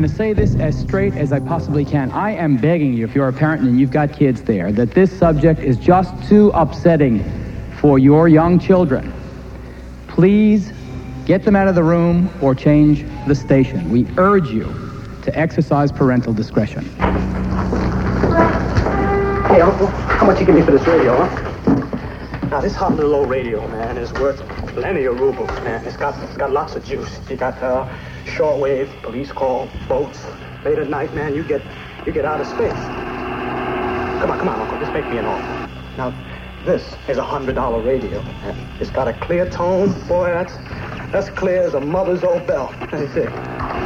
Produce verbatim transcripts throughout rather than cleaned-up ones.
going to say this as straight as I possibly can. I am begging you, if you're a parent and you've got kids there, that this subject is just too upsetting for your young children. Please get them out of the room or change the station. We urge you to exercise parental discretion. Hey, Uncle, how much you give me for this radio, huh? Now, this hot little old radio, man, is worth plenty of rubles, man. It's got it's got lots of juice. You got uh, shortwave, police call, boats. Late at night, man, you get you get out of space. Come on, come on, Uncle, just make me an offer. Now, this is a hundred dollar radio, man. It's got a clear tone, boy. That's that's clear as a mother's old bell. Let me see.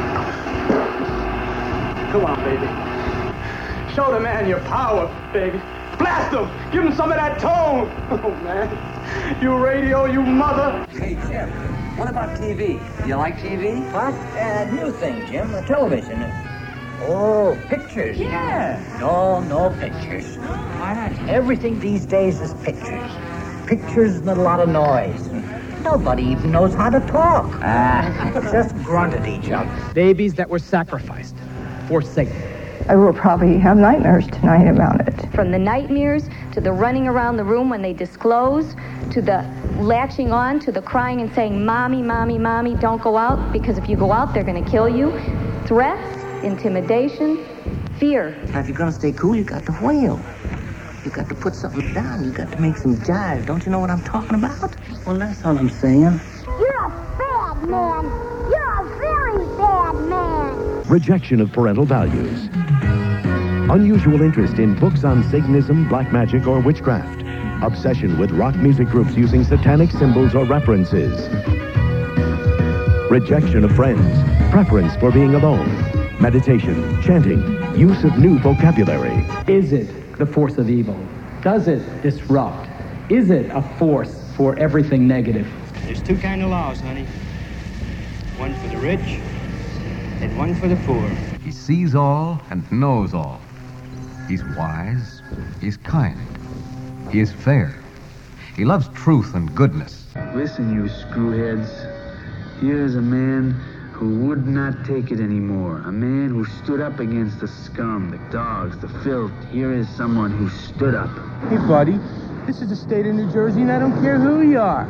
Come on, baby. Show the man your power, baby. Blast him! Give him some of that tone! Oh, man. You radio, you mother! Hey, Jim, what about T V? Do you like T V? What? Uh, new thing, Jim. Uh, television. Oh, pictures. Yeah. No, no pictures. Why not? Everything these days is pictures. Pictures and a lot of noise. Nobody even knows how to talk. Ah, just grunt at each other. Babies that were sacrificed for Satan. I will probably have nightmares tonight about it. From the nightmares to the running around the room when they disclose, to the latching on, to the crying and saying, Mommy, Mommy, Mommy, don't go out, because if you go out, they're going to kill you. Threats, intimidation, fear. Now, if you're going to stay cool, you got to wail. You got to put something down. You got to make some jive. Don't you know what I'm talking about? Well, that's all I'm saying. You're a bad man. You're a very bad man. Rejection of parental values. Unusual interest in books on Satanism, black magic, or witchcraft. Obsession with rock music groups using satanic symbols or references. Rejection of friends. Preference for being alone. Meditation, chanting, use of new vocabulary. Is it the force of evil? Does it disrupt? Is it a force for everything negative? There's two kind of laws, honey. One for the rich and one for the poor. He sees all and knows all. He's wise. He's kind. He is fair. He loves truth and goodness. Listen, you screwheads. Here's a man who would not take it anymore. A man who stood up against the scum, the dogs, the filth. Here is someone who stood up. Hey, buddy. This is the state of New Jersey, and I don't care who you are.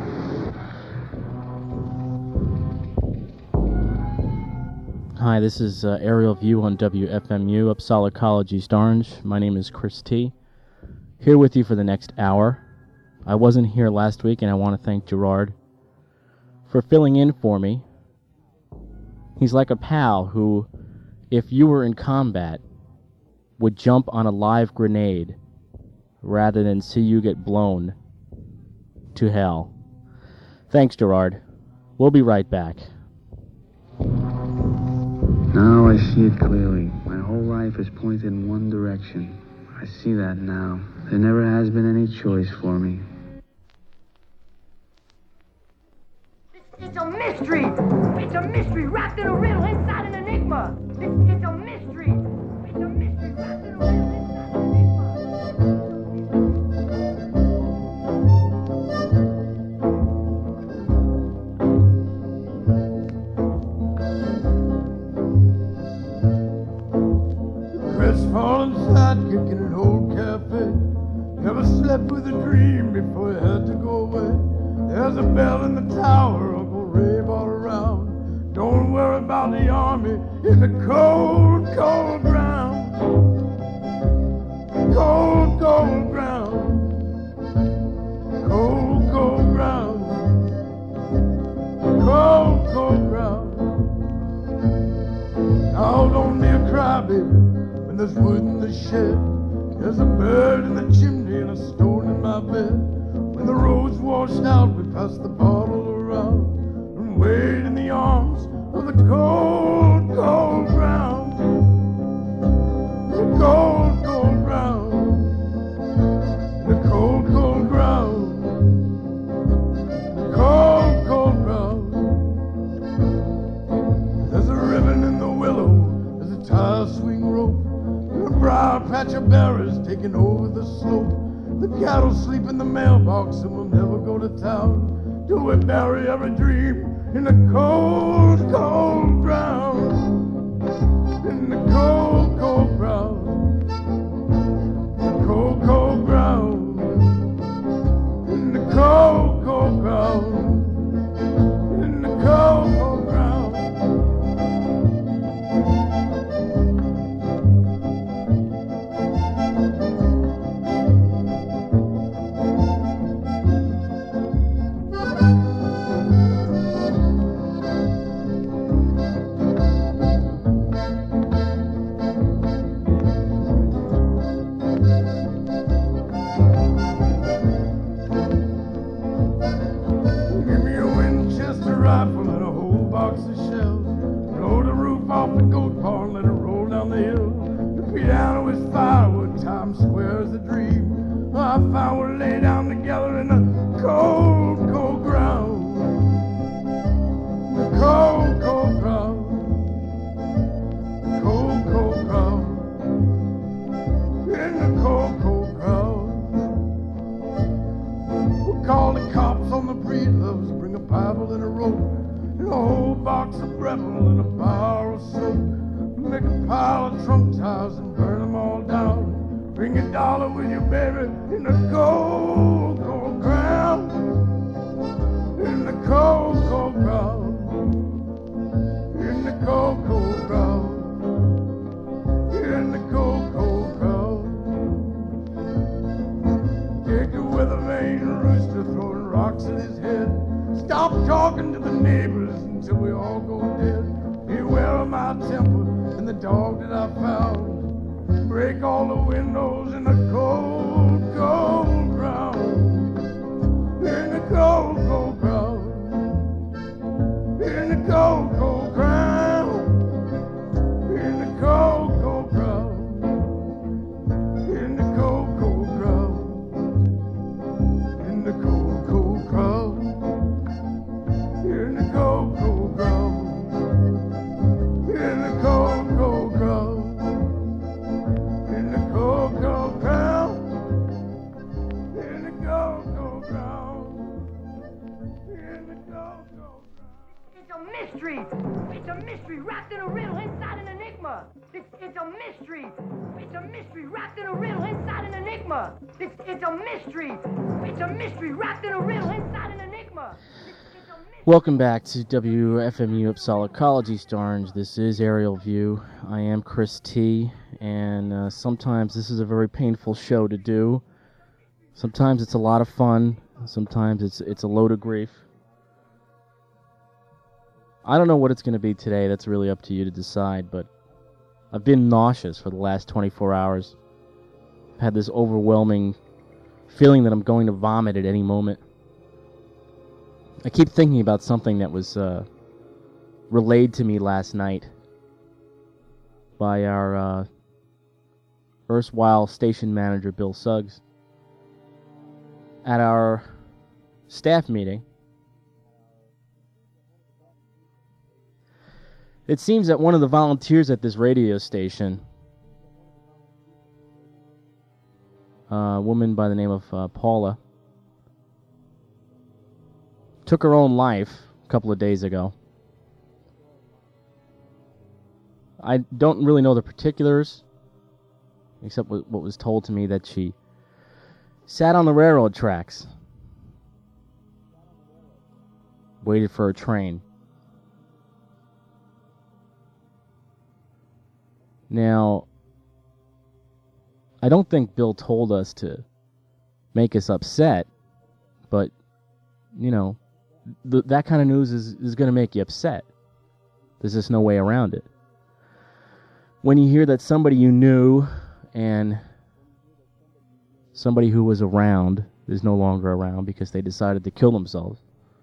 Hi, this is uh, Aerial View on W F M U, Uppsala College, East Orange. My name is Chris T. Here with you for the next hour. I wasn't here last week, and I want to thank Gerard for filling in for me. He's like a pal who, if you were in combat, would jump on a live grenade rather than see you get blown to hell. Thanks, Gerard. We'll be right back. Now I see it clearly. My whole life is pointed in one direction. I see that now. There never has been any choice for me. It's a mystery! It's a mystery wrapped in a riddle inside an enigma! It's, it's a mystery! It's a mystery wrapped in a riddle inside an enigma! Crestfallen sidekick in an old cafe. Never slept with a dream before he had to go away. There's a bell in the tower, Uncle Ray brought around. Don't worry about the army in the cold, cold ground. Cold, cold ground. Cold, cold ground. Cold, cold ground. Now don't be a crybaby when there's wood in the shed. There's a bird in the chimney and a stone in my bed. When the road's washed out, we pass the bottle around and wade in the arms of the cold, cold ground. The cold, cold ground. The cold, cold ground. The cold, cold ground. There's a ribbon in the willow. There's a tire swing rope. And a briar patch of berries taking over the slope. The cattle sleep in the mailbox and we'll never go to town till we bury every dream in the cold, cold ground. in the cold, cold ground. Cold, cold ground. In the cold, cold ground. In the cold, cold ground. Give me a Winchester rifle and a whole box of shells. Blow the roof off the goat barn, let it roll down the hill. The piano is firewood, Times Square is a dream. I found we'll lay down together in the cold, cold ground. The cold, cold ground. Cold, cold ground. In the cold, cold ground. We'll call the cops on the breedloves, bring a Bible and a rope, and a whole box of Breville and a bar of soap. Make a pile of trunk ties and burn them all down. Bring a dollar with you, baby, in the cold, cold ground. In the cold, cold ground. In the cold, cold ground. In the cold, cold ground. Take the weather vane rooster throwing rocks at his head. Stop talking to the neighbors until we all go dead. Beware of my temper and the dog that I found. Break all the windows in the cold, cold ground. In the cold, cold ground. In the cold, cold ground. In the cold, cold ground. In the cold, cold ground. In the cold, cold ground. In the cold, cold ground. In the cold, cold ground. In the cold, cold ground. In the cold, cold ground. In the cold, cold It's a mystery. It's a mystery wrapped in a riddle inside an enigma. It's, it's a mystery. It's a mystery wrapped in a riddle inside an enigma. It's, it's a mystery. It's a mystery wrapped in a riddle inside an enigma. Welcome back to W F M U Uppsala College East Orange. This is Aerial View. I am Chris T, and uh, sometimes this is a very painful show to do. Sometimes it's a lot of fun. Sometimes it's it's a load of grief. I don't know what it's going to be today. That's really up to you to decide, but I've been nauseous for the last twenty-four hours. I've had this overwhelming feeling that I'm going to vomit at any moment. I keep thinking about something that was uh, relayed to me last night by our uh, erstwhile station manager, Bill Suggs, at our staff meeting. It seems that one of the volunteers at this radio station, a woman by the name of uh, Paula, took her own life a couple of days ago. I don't really know the particulars, except what was told to me, that she sat on the railroad tracks, waited for a train. Now, I don't think Bill told us to make us upset, but, you know, th- that kind of news is, is going to make you upset. There's just no way around it. When you hear that somebody you knew and somebody who was around is no longer around because they decided to kill themselves.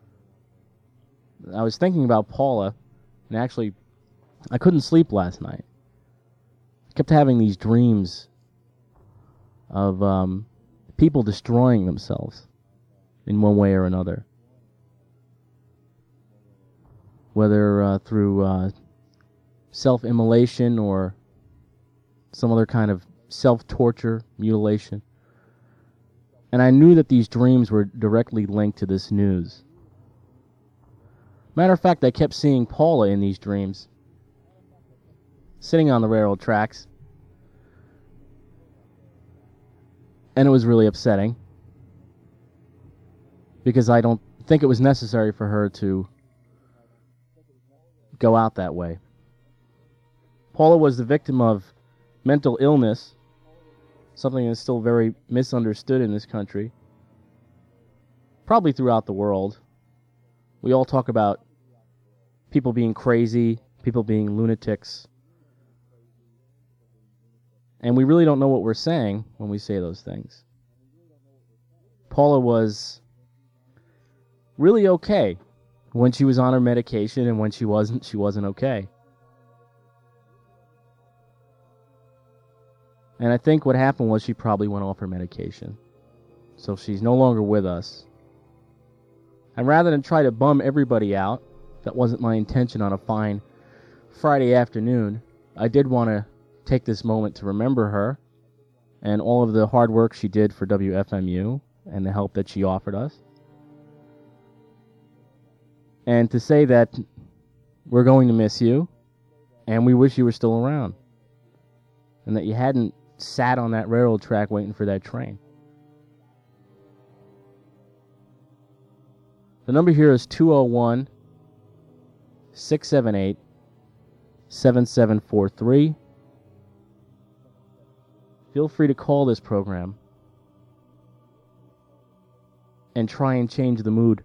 I was thinking about Paula, and actually, I couldn't sleep last night. I kept having these dreams of um, people destroying themselves in one way or another. Whether uh, through uh, self-immolation or some other kind of self-torture, mutilation. And I knew that these dreams were directly linked to this news. Matter of fact, I kept seeing Paula in these dreams. sitting on the railroad tracks. And it was really upsetting, because I don't think it was necessary for her to go out that way. Paula was the victim of mental illness, something that's still very misunderstood in this country, probably throughout the world. We all talk about people being crazy, people being lunatics, and we really don't know what we're saying when we say those things. Paula was really okay when she was on her medication, and when she wasn't, she wasn't okay. And I think what happened was she probably went off her medication. So she's no longer with us. And rather than try to bum everybody out, that wasn't my intention on a fine Friday afternoon, I did want to take this moment to remember her and all of the hard work she did for W F M U and the help that she offered us. And to say that we're going to miss you, and we wish you were still around, and that you hadn't sat on that railroad track waiting for that train. The number here is two oh one, six seven eight, seven seven four three. Feel free to call this program and try and change the mood.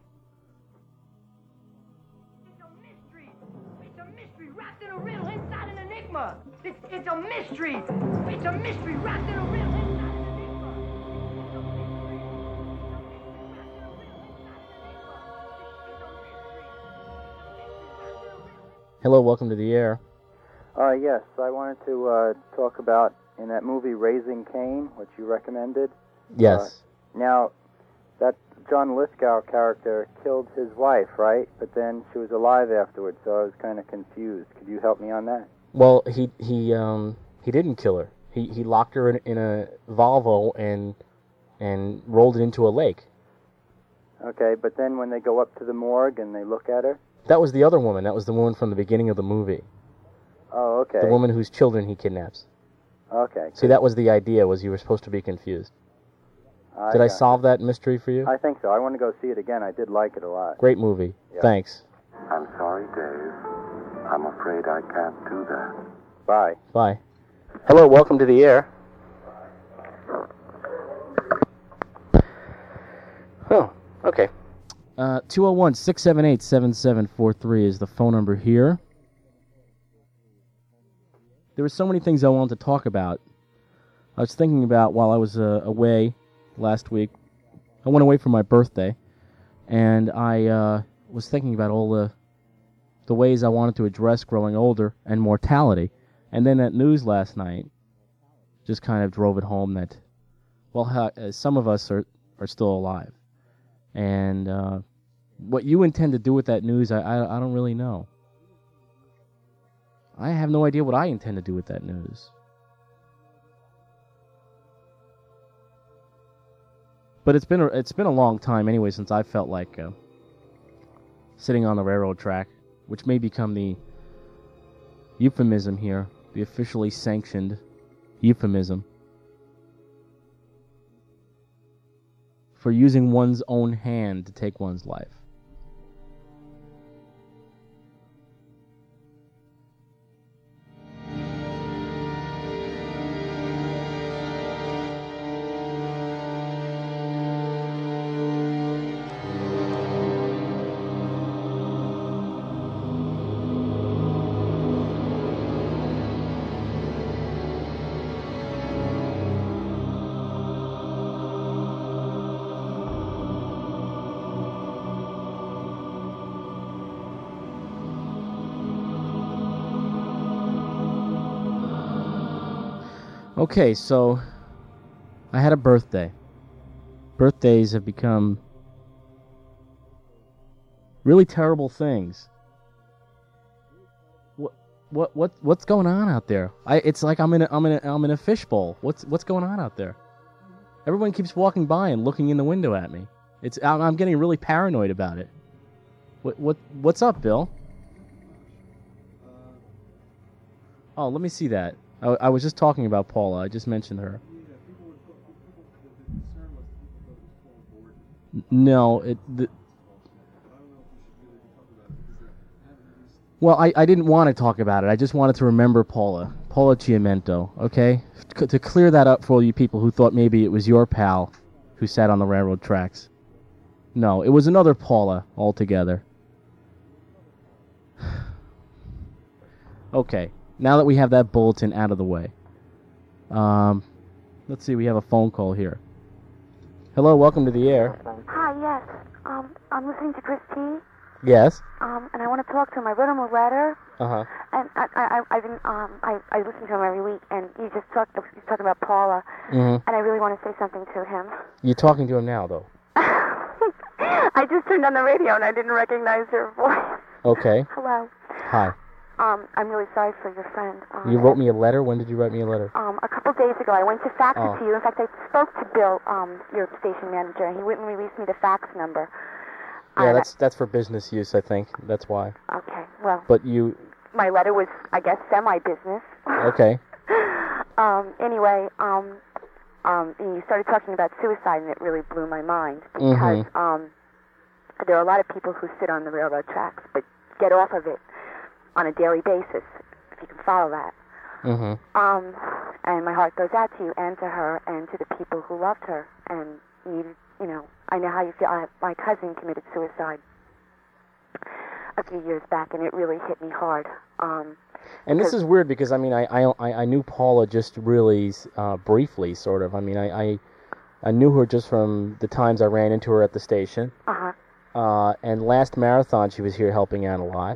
It's a mystery. It's a mystery wrapped in a riddle inside an enigma. It's, it's a mystery. It's a mystery wrapped in a riddle inside an Hello, welcome to the air. Uh, yes, I wanted to uh, talk about in that movie Raising Cain, which you recommended. Yes. Uh, now, that John Lithgow character killed his wife, right? But then she was alive afterwards, so I was kind of confused. Could you help me on that? Well, he he um he didn't kill her. He he locked her in, in a Volvo and and rolled it into a lake. Okay, but then when they go up to the morgue and they look at her? That was the other woman. That was the woman from the beginning of the movie. Oh, okay. The woman whose children he kidnaps. Okay. See, that was the idea, was you were supposed to be confused. I Did I got solve that mystery for you? I think so. I want to go see it again. I did like it a lot. Great movie. Yeah. Thanks. I'm sorry, Dave. I'm afraid I can't do that. Bye. Bye. Hello, welcome to the air. Oh, okay. Uh, two oh one, six seven eight, seven seven four three is the phone number here. There were so many things I wanted to talk about. I was thinking about while I was uh, away last week. I went away for my birthday, and I uh, was thinking about all the the ways I wanted to address growing older and mortality. And then that news last night just kind of drove it home that, well, how, uh, some of us are, are still alive. And uh, what you intend to do with that news, I, I, I don't really know. I have no idea what I intend to do with that news. But it's been a, it's been a long time anyway since I felt like uh, sitting on the railroad track, which may become the euphemism here, the officially sanctioned euphemism for using one's own hand to take one's life. Okay, so I had a birthday. Birthdays have become really terrible things. What what what what's going on out there? I it's like I'm in a I'm in a I'm in a fishbowl. What's what's going on out there? Everyone keeps walking by and looking in the window at me. It's I'm, I'm getting really paranoid about it. What what what's up, Bill? Oh, let me see that. I, I was just talking about Paula. I just mentioned her. N- No, it. The, well, I, I didn't want to talk about it. I just wanted to remember Paula. Paula Chiamento, okay? C- to clear that up for all you people who thought maybe it was your pal who sat on the railroad tracks. No, it was another Paula altogether. Okay, now that we have that bulletin out of the way. Um, let's see, we have a phone call here. Hello, welcome to the air. Hi, yes. Um, I'm listening to Chris T. Yes? Um, and I want to talk to him. I wrote him a letter, Uh-huh. and I, I, I, I've been, um, I, I listen to him every week, and he just talked, he's talking about Paula, Mm-hmm. and I really want to say something to him. You're talking to him now, though. I just turned on the radio, and I didn't recognize your voice. Okay. Hello. Hi. Um, I'm really sorry for your friend. Um, You wrote me a letter? When did you write me a letter? Um, a couple days ago, I went to fax Oh. it to you. In fact, I spoke to Bill, um, your station manager, and he wouldn't release me the fax number. Yeah, And that's that's for business use, I think. That's why. I- okay, well, But you... my letter was, I guess, semi-business. Okay. um, anyway, um, um, and you started talking about suicide, and it really blew my mind because Mhm. um, there are a lot of people who sit on the railroad tracks but get off of it on a daily basis, if you can follow that. Mm-hmm. Um, and my heart goes out to you and to her and to the people who loved her and needed, you know, I know how you feel. I, my cousin committed suicide a few years back, and it really hit me hard. Um, And this is weird because, I mean, I I, I knew Paula just really uh, briefly, sort of. I mean, I, I I knew her just from the times I ran into her at the station. uh-huh. Uh, and last marathon, she was here helping out a lot.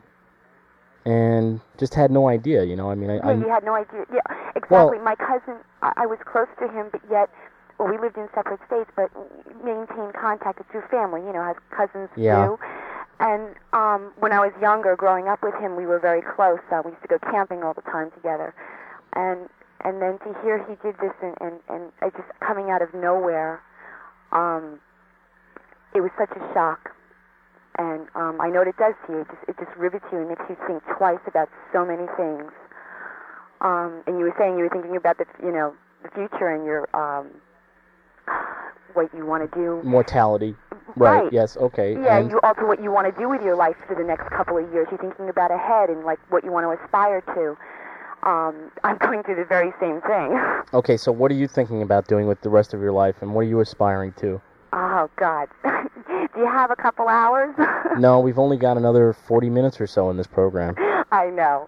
And just had no idea, you know. I mean, I... Yeah, I you had no idea. Yeah, exactly. Well- my cousin, I, I was close to him, but yet, well, we lived in separate states, but maintained contact through family, you know, as cousins Yeah. do. And um, when I was younger, growing up with him, we were very close. Uh, we used to go camping all the time together. And and then to hear he did this and, and, and it just coming out of nowhere, um, it was such a shock. And um, I know what it does to you. It just, it just rivets you and makes you think twice about so many things. Um, and you were saying you were thinking about the, you know, the future and your, um, what you want to do. Mortality. Right, Right. yes, okay. Yeah, and you also what you want to do with your life for the next couple of years. You're thinking about ahead and like what you want to aspire to. Um, I'm going through the very same thing. Okay, so what are you thinking about doing with the rest of your life, and what are you aspiring to? Oh, God. Do you have a couple hours? No, we've only got another forty minutes or so in this program. I know.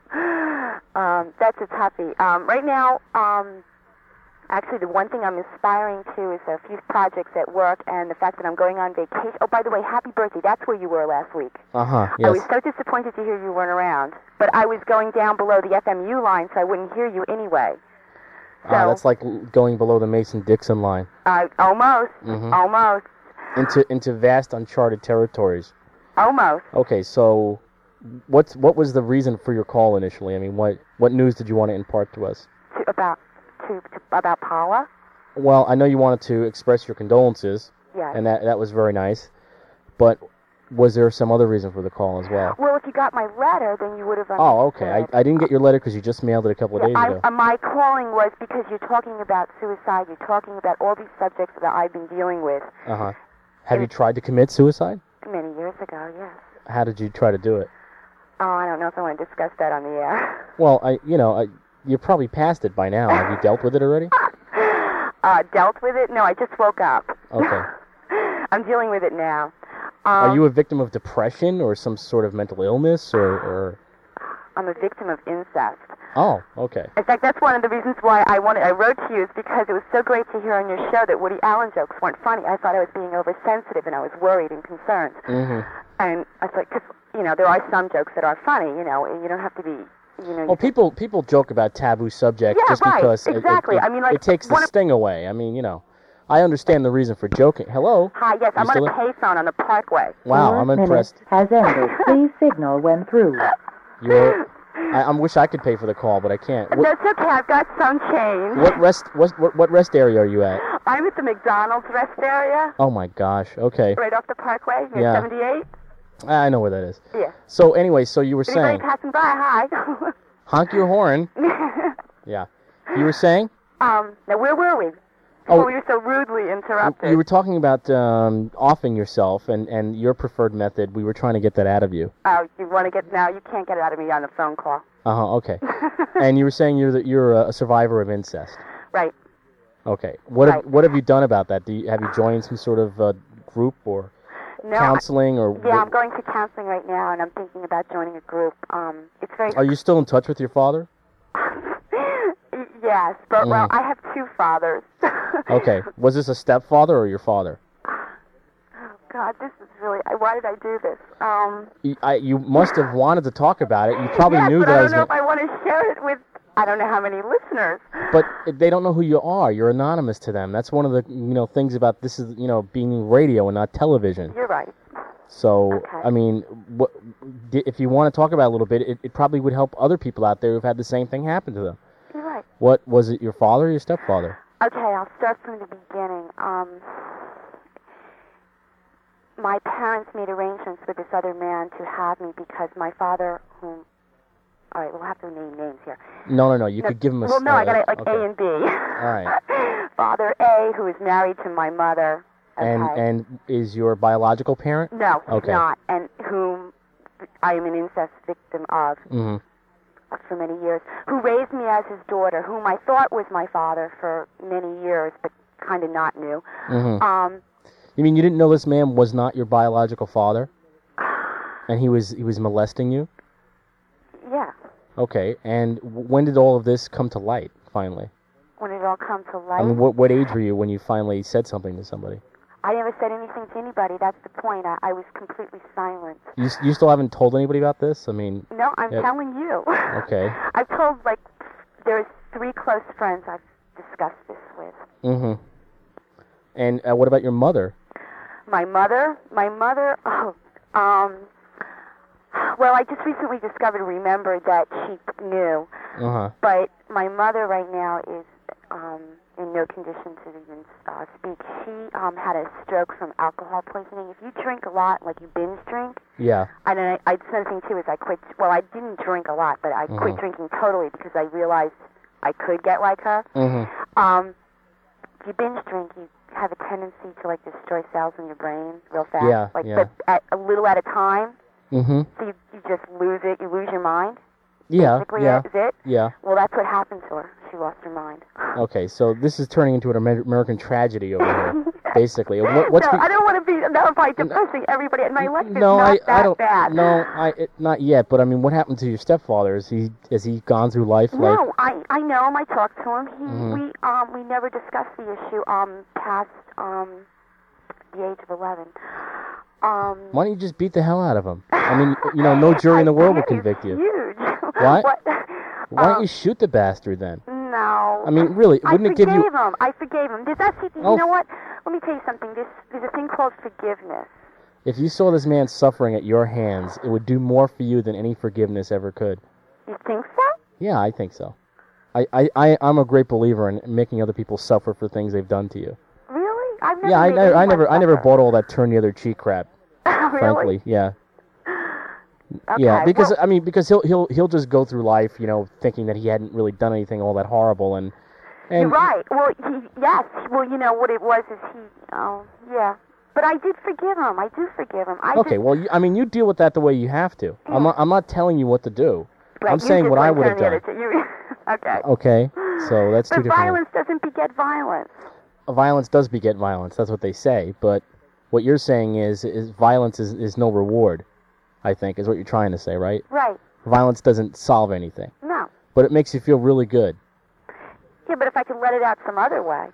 Um, that's a toughie. Um, right now, um, actually, the one thing I'm aspiring to is a few projects at work and the fact that I'm going on vacation. Oh, by the way, happy birthday. That's where you were last week. Uh-huh, I was yes. so disappointed to hear you weren't around. But I was going down below the F M U line, so I wouldn't hear you anyway. So, Ah, that's like l- going below the Mason-Dixon line. uh, almost. Mhm. Almost. Into into vast uncharted territories. Almost. Okay, so what's what was the reason for your call initially? I mean, what what news did you want to impart to us? To, about, to, to, about Paula? Well, I know you wanted to express your condolences, Yes. and that that was very nice. But was there some other reason for the call as well? Well, if you got my letter, then you would have understood. Oh, okay. I, I didn't get your letter because you just mailed it a couple of days I, ago. uh, my calling was because you're talking about suicide, you're talking about all these subjects that I've been dealing with Uh-huh. Have you tried to commit suicide? many years ago, yes. How did you try to do it? Oh, I don't know if I want to discuss that on the air. Well, I, you know, I, you're probably past it by now. Have you dealt with it already? Uh, dealt with it? No, I just woke up. Okay. I'm dealing with it now. Um, Are you a victim of depression or some sort of mental illness, or, or... I'm a victim of incest. Oh, okay. In fact, that's one of the reasons why I wanted, I wrote to you is because it was so great to hear on your show that Woody Allen jokes weren't funny. I thought I was being oversensitive and I was worried and concerned. Mm-hmm. And I thought, because, you know, there are some jokes that are funny, you know, and you don't have to be, you know. Well, people people joke about taboo subjects Yeah, just right, because it- it, exactly. it, I mean, like, it takes the one of- sting away. I mean, you know, I understand the reason for joking. Hello? Hi, yes, You I'm on still a in- payphone on the Parkway. Wow, I'm impressed. Has ended. Please signal when through. You're, I, I wish I could pay for the call, but I can't. What, That's okay, I've got some change. what rest what, what what rest area are you at? I'm at the McDonald's rest area, Oh my gosh. Okay. right off the Parkway, near Yeah. seventy-eight. I know where that is. Yeah. So anyway, so you were Anybody saying. passing by, hi. Honk your horn. Yeah. You were saying? Um, now, where were we? Oh, Before we were so rudely interrupted. You were talking about um, offing yourself and, and your preferred method. We were trying to get that out of you. Oh, you want to get... Now, you can't get it out of me on a phone call. Uh-huh, okay. And you were saying you're the, you're a survivor of incest. Right. Okay. What Right. have, what have you done about that? Do you, have you joined some sort of uh, group or No, counseling? or Yeah, what- I'm going to counseling right now, and I'm thinking about joining a group. Um, it's very... Are you still in touch with your father? Yes, but, well, Mhm. I have two fathers. Okay. Was this a stepfather or your father? God, this is really... Why did I do this? Um, You, I, you must have wanted to talk about it. You probably yes, knew but that I I don't was know gonna... if I want to share it with... I don't know how many listeners. But they don't know who you are. You're anonymous to them. That's one of the you know things about this is you know being radio and not television. You're right. So Okay. I mean, what, if you want to talk about it a little bit, it, it probably would help other people out there who've had the same thing happen to them. You're right. What was it? Your father or your stepfather? Okay, I'll start from the beginning. Um, my parents made arrangements with this other man to have me because my father, whom... All right, we'll have to name names here. No, no, no. You No, could give him a. Well, no, uh, I got it like okay. A and B. All right. Father A, who is married to my mother. Okay. And and is your biological parent? No, he's Okay. not, and whom I am an incest victim of Mm-hmm. for many years, who raised me as his daughter, whom I thought was my father for many years, but kind of not knew. Mm-hmm. Um, You mean you didn't know this man was not your biological father? And he was he was molesting you? yeah, Okay. And w- when did all of this come to light? Finally. when it all come to light. I mean, what what age were you when you finally said something to somebody? I never said anything to anybody. That's the point. I, I was completely silent. You s- you still haven't told anybody about this? I mean. No, I'm yeah, telling you. Okay. I've told, like, there's three close friends I've discussed this with. Mm-hmm. And uh, what about your mother? My mother, my mother, oh, um, well, I just recently discovered, remembered that she knew, Uh-huh. but my mother right now is um, in no condition to even uh, speak. She um, had a stroke from alcohol poisoning. If you drink a lot, like you binge drink, Yeah. and I, I, another thing too is I quit, well, I didn't drink a lot, but I quit Mhm. drinking totally because I realized I could get like her. Mm-hmm. Um, if you binge drink, you have a tendency to like destroy cells in your brain real fast. Yeah, Like, yeah. but at a little at a time. Mm-hmm. So you, you just lose it. You lose your mind. Yeah. Basically, Yeah. is it? Yeah. Well, that's what happened to her. She lost her mind. Okay, so this is turning into an Amer- American tragedy over here, basically. What, what's no, be- I don't want to be that by depressing everybody. And my life is no, not I, that I don't. bad. No, I it, not yet. But I mean, what happened to your stepfather? Is he has he gone through life like? No, I I know him. I talked to him. He Mhm. we um we never discussed the issue um past um the age of eleven. Um. Why don't you just beat the hell out of him? I mean, you know, no jury in the world will convict you. Huge. What? what? Why don't Um, you shoot the bastard then? No. I mean, really, wouldn't I it give you? forgave him. I forgave him. There's actually, you Oh. know what? Let me tell you something. There's, there's a thing called forgiveness. If you saw this man suffering at your hands, it would do more for you than any forgiveness ever could. You think so? Yeah, I think so. I, I, I I'm a great believer in making other people suffer for things they've done to you. Really? I've never Yeah, I made never, I anyone never, I never suffer. bought all that turn the other cheek crap. Really? Frankly, yeah. Okay, Yeah, because well- I mean, because he'll he'll he'll just go through life, you know, thinking that he hadn't really done anything all that horrible, and and You're right. Well, he, yes. Well, you know what it was is he. Oh, yeah. But I did forgive him. I do forgive him. I okay, just, well, you, I mean, you deal with that the way you have to. I'm not I'm not telling you what to do. right, I'm you saying just what I went would have down the done. other two. You, okay. Okay, so that's two But different. violence doesn't beget violence. Violence does beget violence. That's what they say. But what you're saying is, is violence is, is no reward. I think is what you're trying to say, right? Right. Violence doesn't solve anything, No. but it makes you feel really good. Yeah, but if I could let it out some other way.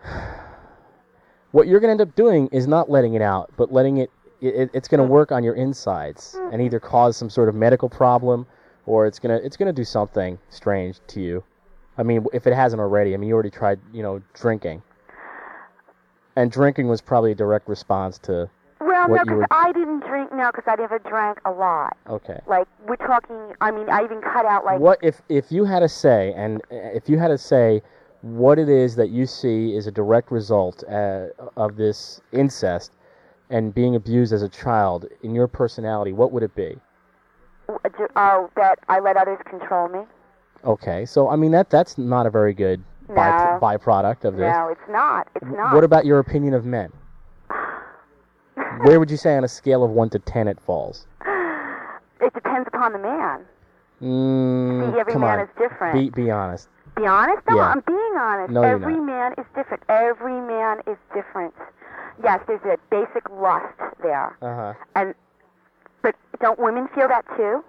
What you're going to end up doing is not letting it out, but letting it. it it's going to work on your insides and either cause some sort of medical problem, or it's gonna it's gonna do something strange to you. I mean, if it hasn't already. I mean, you already tried, you know, drinking, and drinking was probably a direct response to. Well, no, what you because were. I didn't drink. No, because I never drank a lot. Okay. Like we're talking. I mean, I even cut out like. What if if you had to say, and uh, if you had to say what it is that you see is a direct result uh, of this incest and being abused as a child in your personality, what would it be? Oh, that I let others control me. Okay, so I mean that that's not a very good No. by, byproduct of this. No, it's not. It's not. What about your opinion of men? Where would you say on a scale of one to ten it falls? It depends upon the man. Mm, See, every come man on. is different. Be be honest. Be honest? No, Yeah. I'm being honest. No, you're Every not. man is different. Every man is different. Yes, there's a basic lust there. Uh huh. And but don't women feel that too?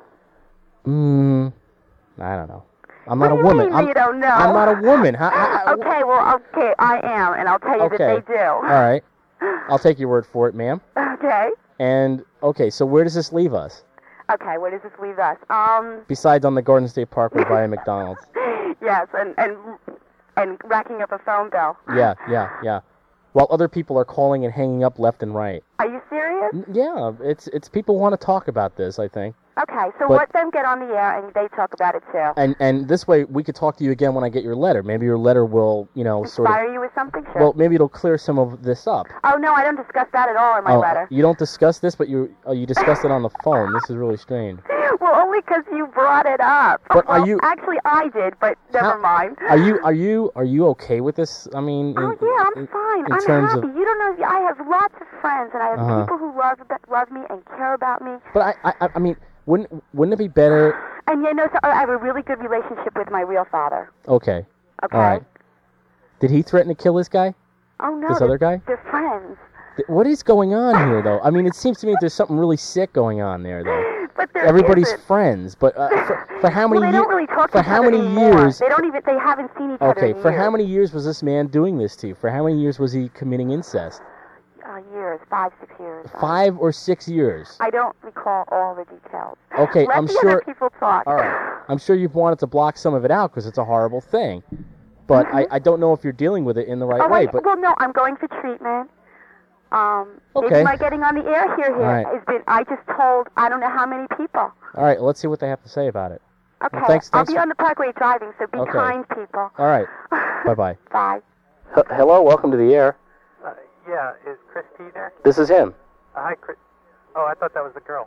Mm, I don't know. I'm not What a do you woman. mean I'm, you don't know? I'm not a woman. How, how, Okay, well, okay, I am, and I'll tell you okay. that they do. All right. I'll take your word for it, ma'am. Okay. And okay, so where does this leave us? Okay, where does this leave us? Um, Besides on the Garden State Parkway via McDonald's. yes, and and and racking up a phone bill. Yeah, yeah, yeah. While other people are calling and hanging up left and right. Are you serious? N- Yeah, it's it's people want to talk about this, I think. Okay, so But- let them get on the air and they talk about it too. And and this way we could talk to you again when I get your letter. Maybe your letter will, you know, sort of Inspire you with something? Sure. well, maybe it'll clear some of this up. Oh, no, I don't discuss that at all in my oh, letter. you don't discuss this, but you oh, you discussed it on the phone. This is really strange. Well, only because you brought it up. But well, are you- Actually, I did, but never How- mind. Are you are you are you okay with this? I mean, in, Oh, yeah, I'm in- fine. in I'm terms happy. of- You don't know, I have lots of friends, and I have Uh-huh. people who love love me and care about me. But I, I I mean, wouldn't wouldn't it be better? And you know, so I have a really good relationship with my real father. Okay. Okay. All right. Did he threaten to kill this guy? Oh, no. This they're- other guy? They're friends. Th- What is going on here, though? I mean, it seems to me there's something really sick going on there, though. But there Everybody's isn't. friends, but uh, for, for how many well, they years? don't really talk For to each how other many anymore. years? They don't even. They haven't seen each other Okay, in for years. how many years was this man doing this to you? For how many years was he committing incest? Uh, years, five, six years. Five or six years? I don't recall all the details. Okay, Let I'm the sure. other people talk. All right, I'm sure you've wanted to block some of it out because it's a horrible thing, but I, I don't know if you're dealing with it in the right oh, way. I, But well, no, I'm going for treatment. Um, Okay. maybe my getting on the air here here All right. has been. I just told I don't know how many people. all right, let's see what they have to say about it. Okay, Well, thanks, I'll thanks be for- on the Parkway driving, so be Okay. kind, people. All right, bye bye. Bye. Hello, welcome to the air. Uh, yeah, is Chris T there? This is him. Uh, hi, Chris. Oh, I thought that was the girl.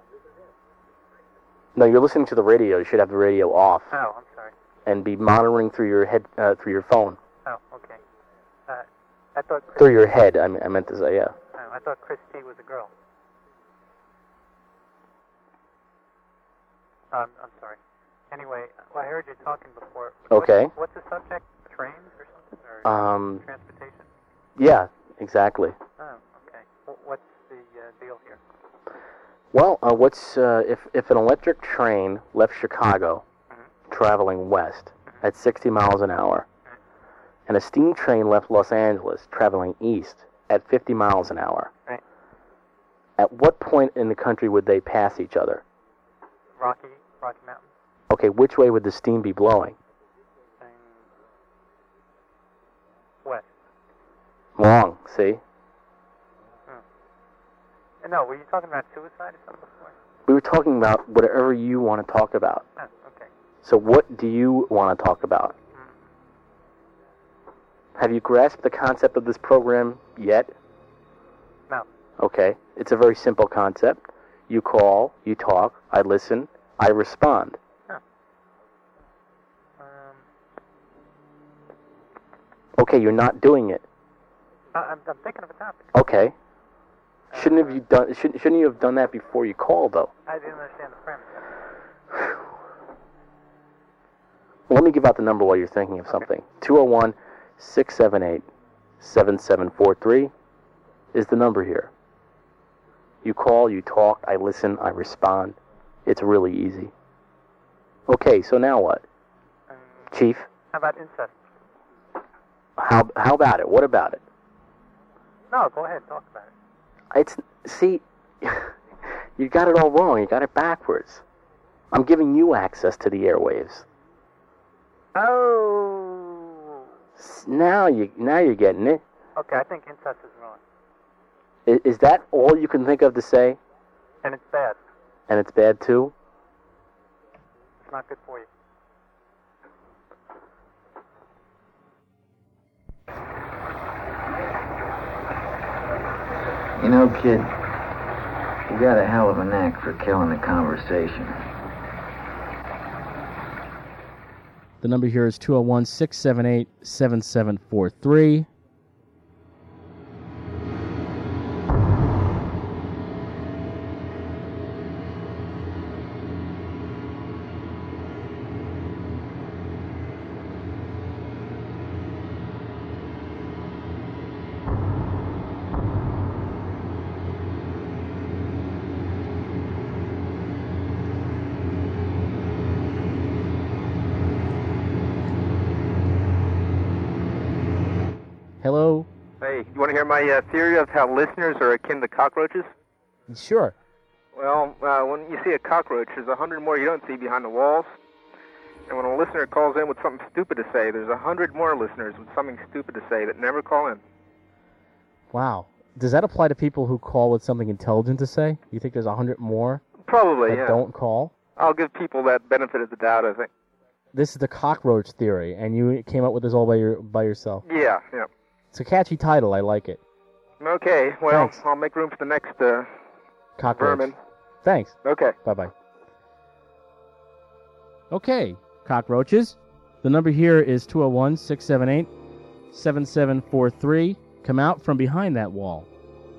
No, you're listening to the radio. You should have the radio off Oh, I'm sorry. and be monitoring through your head, uh, through your phone, Oh, okay. Uh, I thought Chris, through your head. I, mean, I meant to say, yeah. oh, I thought Chris T was a girl. Um, I'm sorry. Anyway, well, I heard you talking before. Okay. What's, what's the subject? Trains or something? Or Um, transportation? yeah, exactly. Oh, okay. Well, what's the uh, deal here? Well, uh, what's uh, if if an electric train left Chicago, Mm-hmm. traveling west at sixty miles an hour, and a steam train left Los Angeles, traveling east at fifty miles an hour, Right. at what point in the country would they pass each other? Rocky, Rocky Mountain. Okay, which way would the steam be blowing? Saying west. Wrong. See, Uh, No, were you talking about suicide or something before? we were talking about whatever you want to talk about. Oh, okay. So, what do you want to talk about? Have you grasped the concept of this program yet? No. Okay, it's a very simple concept. You call, you talk, I listen, I respond. Um, Okay, you're not doing it. I, I'm, I'm thinking of a topic. Okay. Shouldn't have you done? Shouldn't shouldn't you have done that before you called, though? I didn't understand the premise. Well, let me give out the number while you're thinking of something. two zero one, six seven eight, seven seven four three is the number here. You call, you talk, I listen, I respond. It's really easy. Okay, so now what? Um, Chief, how about incest? how how about it? What about it? No, go ahead, talk about it. It's see, you got it all wrong. You got it backwards. I'm giving you access to the airwaves. Oh. S- Now you now you're getting it. Okay, I think incest is wrong. Is, is that all you can think of to say? And it's bad. And it's bad too? It's not good for you. You know, kid, you got a hell of a knack for killing a conversation. The number here is two oh one, six seven eight, seven seven four three. Hello? Hey, you want to hear my uh, theory of how listeners are akin to cockroaches? Sure. Well, uh, when you see a cockroach, there's a hundred more you don't see behind the walls. And when a listener calls in with something stupid to say, there's a hundred more listeners with something stupid to say that never call in. Wow. Does that apply to people who call with something intelligent to say? You think there's a hundred more Probably, that yeah. don't call? I'll give people that benefit of the doubt, I think. This is the cockroach theory, and you came up with this all by your by yourself. Yeah, yeah. It's a catchy title. I like it. Okay, well, Thanks. I'll make room for the next uh, Cockroach. vermin. Thanks. Okay. Bye-bye. Okay, cockroaches. The number here is two oh one, six seven eight, seven seven four three. Come out from behind that wall.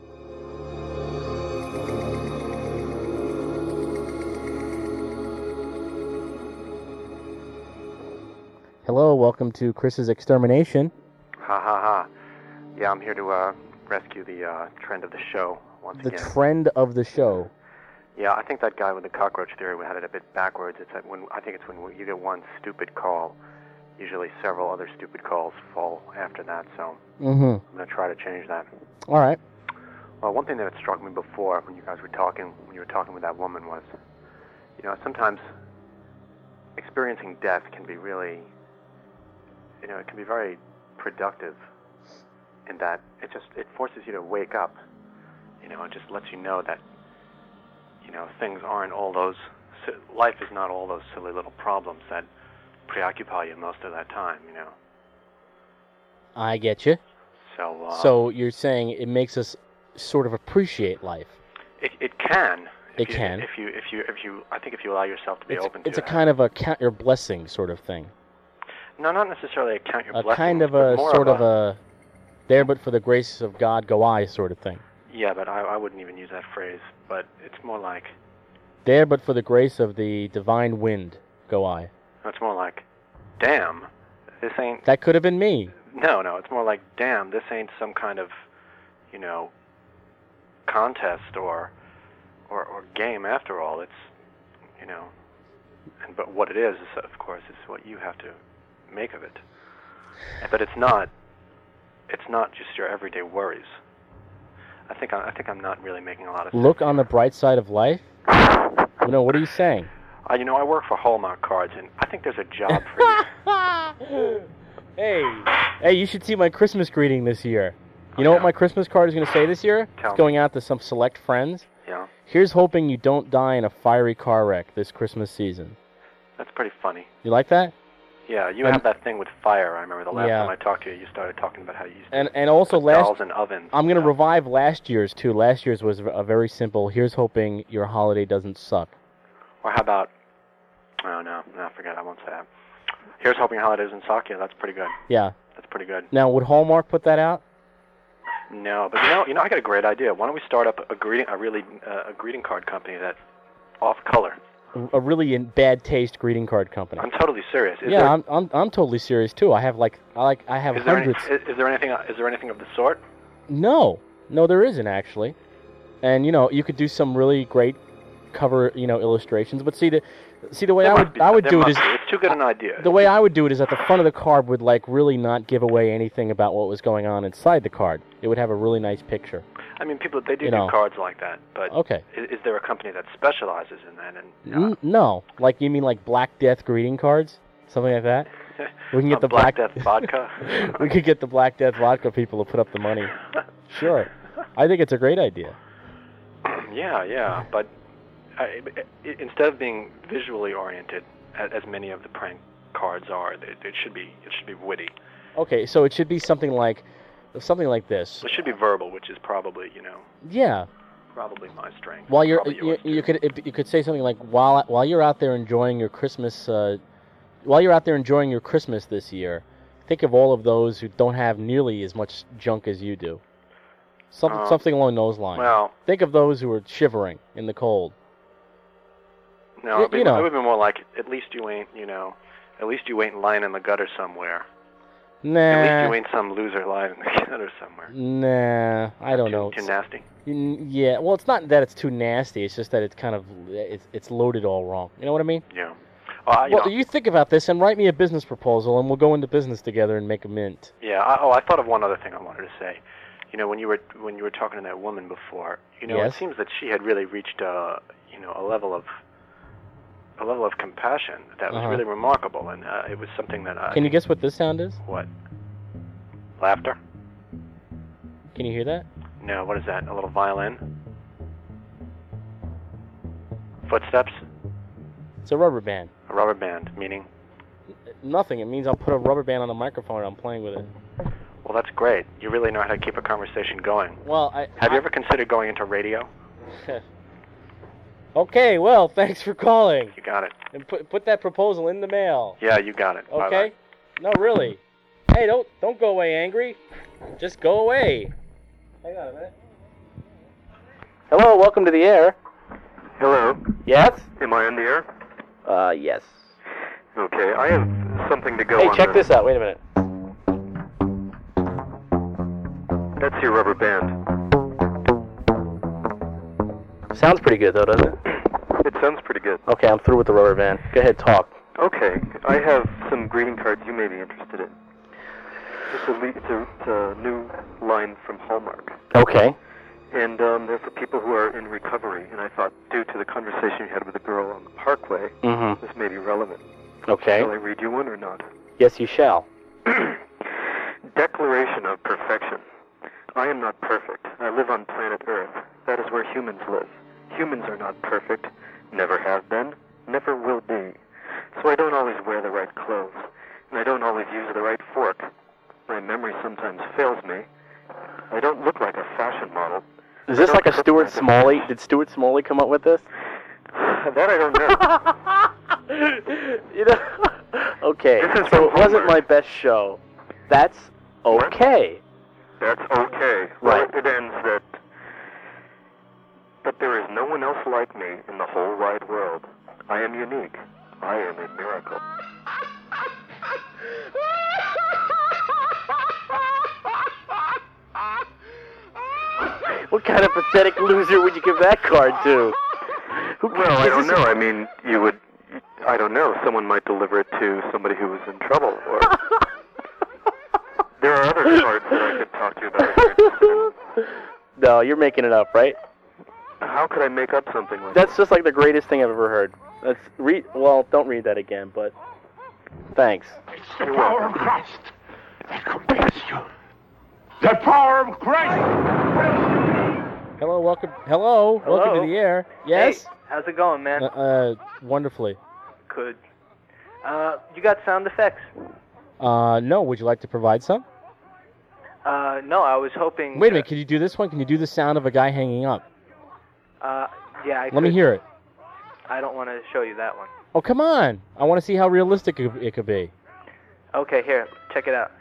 Hello, welcome to Chris's Extermination. Ha ha ha. Yeah, I'm here to uh, rescue the uh, trend of the show once The again. trend of the show. Yeah, I think that guy with the cockroach theory we had it a bit backwards. It's that when I think it's when you get one stupid call, usually several other stupid calls fall after that. So Mm-hmm. I'm going to try to change that. All right. Well, one thing that had struck me before when you guys were talking, when you were talking with that woman was, you know, sometimes experiencing death can be really, you know, it can be very productive in that it just, it forces you to wake up. You know, it just lets you know that, you know, things aren't all those, life is not all those silly little problems that preoccupy you most of that time, you know. I get you. So, uh, So you're saying it makes us sort of appreciate life. it it can. If It you, can. If you, if you, if you, I think if you allow yourself to be It's, open to it's a it. kind of a count your blessing sort of thing. No, not necessarily a count your A blessings, kind of but a more sort of of a there but for the grace of God go I sort of thing. Yeah, but I, I wouldn't even use that phrase. But it's more like, There but for the grace of the divine wind go I. it's more like, damn, this ain't. That could have been me. No, no, it's more like, damn, this ain't some kind of, you know, contest or, or, or game after all. It's, you know, and but what it is, is of course, is what you have to make of it. But it's not, it's not just your everyday worries. I think I, I think I'm not really making a lot of sense. Look on the bright side of life? You know, what are you saying? Uh, you know, I work for Hallmark Cards, and I think there's a job for you. Hey, hey, you should see my Christmas greeting this year. You know what my Christmas card is going to say this year? Tell It's going out to some select friends. Yeah, Here's hoping you don't die in a fiery car wreck this Christmas season. that's pretty funny. You like that? Yeah, you And- have that thing with fire. I remember the last Yeah. time I talked to you, you started talking about how you used to And and also put last dolls in ovens. I'm going to revive last year's too. Last year's was a very simple. Here's hoping your holiday doesn't suck. Or how about, oh no, no, forget, I won't say that. Here's hoping holidays in Sakya. That's pretty good. Yeah. That's pretty good. Now, would Hallmark put that out? No, but you know, you know, I got a great idea. Why don't we start up a greeting, a really, uh, a greeting card company that's off color? A really in bad taste greeting card company. I'm totally serious. Is yeah, there, I'm I'm I'm totally serious too. I have like I like I have is there, any, hundreds. is, is there anything? Is there anything of the sort? No, no, there isn't actually. And you know, you could do some really great cover, you know, illustrations. But see the see the way There I must would be- I would there do it must is be. It's too good an idea. the way I would do it is at the front of the card would like really not give away anything about what was going on inside the card. It would have a really nice picture. I mean, people they do You do know. cards like that, but Okay. is, is there a company that specializes in that? And N- no, like you mean like Black Death greeting cards, something like that. We can get Uh, the Black Black Death vodka. we could get the Black Death vodka people to put up the money. Sure, I think it's a great idea. Yeah, yeah, but I, I, instead of being visually oriented, as, as many of the prank cards are, it, it should be it should be witty. Okay, so it should be something like something like this. It should be verbal, which is probably you know Yeah. probably my strength. While you're Probably you, yours, you could you could say something like while while you're out there enjoying your Christmas uh, while you're out there enjoying your Christmas this year, think of all of those who don't have nearly as much junk as you do. Some, Um, something along those lines. well- think of those who are shivering in the cold. No, Y- it'd be, you know. it would be more like, at least you ain't, you know, at least you ain't lying in the gutter somewhere. Nah. At least you ain't some loser lying in the gutter somewhere. Nah, I don't know. Too nasty. Mm, Yeah, well, it's not that it's too nasty. It's just that it's kind of it's it's loaded all wrong. You know what I mean? Yeah. Well, I- you well, know, you think about this and write me a business proposal, and we'll go into business together and make a mint. yeah. I, oh, I thought of one other thing I wanted to say. You know, when you were when you were talking to that woman before, you know, Yes. it seems that she had really reached a, you know, a level of a level of compassion that was Uh-huh. really remarkable, and uh, it was something that I Can you guess what this sound is? what laughter? Can you hear that? No, what is that? A little violin? Footsteps? It's a rubber band. A rubber band, meaning? Nothing. It means I'll put a rubber band on the microphone and I'm playing with it. Well, that's great. You really know how to keep a conversation going. Well, I Have you ever considered going into radio? Okay, well, thanks for calling. You got it. And put put that proposal in the mail. Yeah, you got it. Okay? No, really. Hey, don't don't go away angry. Just go away. Hang on a minute. Hello, welcome to the air. Hello. Yes? Am I on the air? Uh, yes. Okay, I have something to go Hey, on. check the- this out. Wait a minute. That's your rubber band. Sounds pretty good, though, doesn't it? It sounds pretty good. Okay, I'm through with the rubber band. Go ahead, talk. Okay, I have some greeting cards you may be interested in. It's a, le- it's a, it's a new line from Hallmark. Okay. And um, they're for people who are in recovery. And I thought, due to the conversation you had with the girl on the Parkway, Mm-hmm. this may be relevant. Okay. Shall I read you one or not? Yes, you shall. Declaration of perfection. I am not perfect. I live on planet Earth. That is where humans live. Humans are not perfect. Never have been. Never will be. So I don't always wear the right clothes. And I don't always use the right fork. My memory sometimes fails me. I don't look like a fashion model. Is this like a Stuart Smalley? Did Stuart Smalley come up with this? That I don't know. You know, okay, This is so it from wasn't Hallmark. my best show. That's okay. That's okay. Right. Well, it ends that. But there is no one else like me in the whole wide world. I am unique. I am a miracle. What kind of pathetic loser would you give that card to? Who, Well, I is don't this- know. I mean, you would. I don't know. Someone might deliver it to somebody who was in trouble. Or there are other cards that I could talk to you about. If you're interested in. No, you're making it up, right? How could I make up something like That's just like the greatest thing I've ever heard. That's read. Well, don't read that again, but thanks. The power of Christ that compels you. The power of Christ. Hello, welcome. Hello, welcome Hello. to the air. Yes. Hey, how's it going, man? Uh, uh, wonderfully. Good. Uh, you got sound effects? Uh, no. Would you like to provide some? Uh, no, I was hoping. Wait a minute. Can you do this one? Can you do the sound of a guy hanging up? Uh, yeah, I Let me could. hear it. I don't want to show you that one. Oh, come on. I want to see how realistic it, it could be. Okay, here, check it out.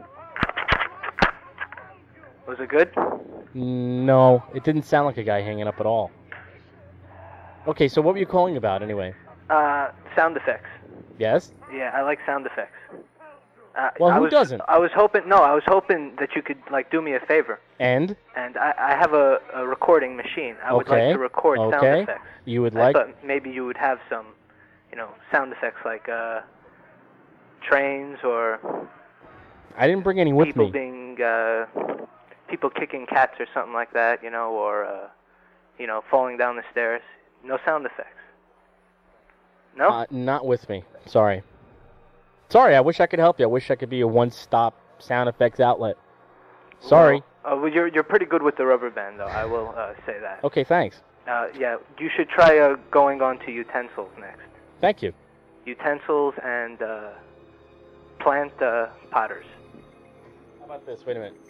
Was it good? No, it didn't sound like a guy hanging up at all. Okay, so what were you calling about anyway? Uh, sound effects. Yes? Yeah, I like sound effects. Uh, Well, I who was, doesn't? I was hoping. No, I was hoping that you could like do me a favor. And? And I, I have a, a recording machine. I would Okay, like to record sound okay. effects. You would I like... thought maybe you would have some, you know, sound effects like uh, trains or I didn't bring any with people me. being, uh, people kicking cats or something like that, you know, or, uh, you know, falling down the stairs. No sound effects. No? Uh, not with me. Sorry. Sorry, I wish I could help you. I wish I could be a one-stop sound effects outlet. Sorry. Uh, well, you're you're pretty good with the rubber band, though. I will uh, say that. Okay, thanks. Uh, yeah, you should try uh, going on to utensils next. Thank you. Utensils and uh, plant uh, potters. How about this? Wait a minute.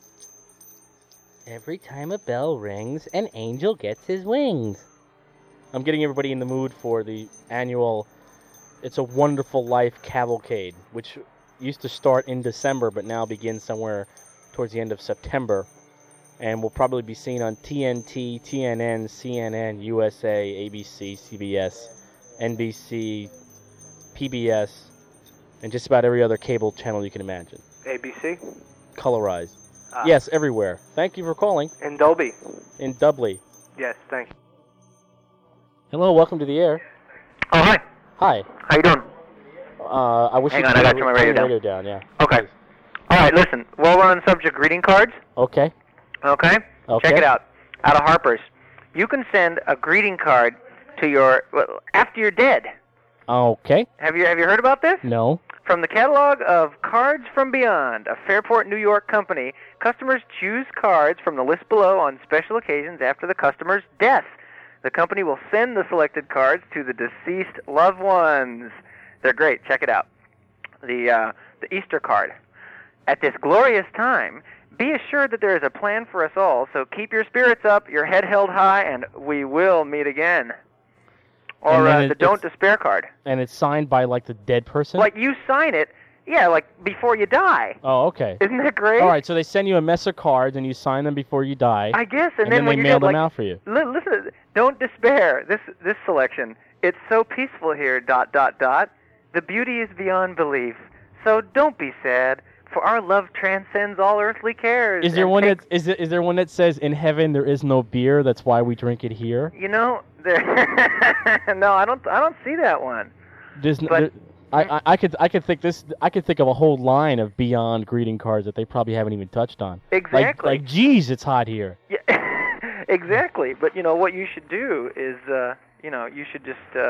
Every time a bell rings, an angel gets his wings. I'm getting everybody in the mood for the annual It's a Wonderful Life Cavalcade, which used to start in December, but now begins somewhere towards the end of September, and will probably be seen on T N T, T N N, C N N, U S A, A B C, C B S, N B C, P B S, and just about every other cable channel you can imagine. A B C? Colorized. Ah. Yes, everywhere. Thank you for calling. In Dolby. In Dudley. Yes, thank you. Hello, welcome to the air. Oh, hi. Hi. How you doing? Uh, I wish Hang you on, could I got turn you my turn radio the down. radio down, yeah. Okay. All right, listen. While we're on the subject, greeting cards. Okay. Okay? Okay. Check it out. Out of Harper's. You can send a greeting card to your, well, after you're dead. Okay. Have you have you heard about this? No. From the catalog of Cards from Beyond, a Fairport, New York company, customers choose cards from the list below on special occasions after the customer's death. The company will send the selected cards to the deceased loved ones. They're great. Check it out. The uh, the Easter card. At this glorious time, be assured that there is a plan for us all, so keep your spirits up, your head held high, and we will meet again. Or And then uh, it- the Don't it's- Despair card. And it's signed by, like, the dead person? Like, you sign it, yeah, like, before you die. Oh, okay. Isn't that great? All right, so they send you a mess of cards, and you sign them before you die. I guess, and, and then, when they you're mail dead, them like, out for you. Li- listen, don't despair. This this selection, it's so peaceful here. Dot dot dot. The beauty is beyond belief. So don't be sad, for our love transcends all earthly cares. Is there and one take- that is, it, is there one that says, in heaven there is no beer, that's why we drink it here? You know, there. no, I don't. I don't see that one. There's n- But- there- I, I, I could I could think this I could think of a whole line of Beyond greeting cards that they probably haven't even touched on. Exactly. Like, like geez, it's hot here. Yeah, exactly. But you know what you should do is, uh, you know, you should just, uh,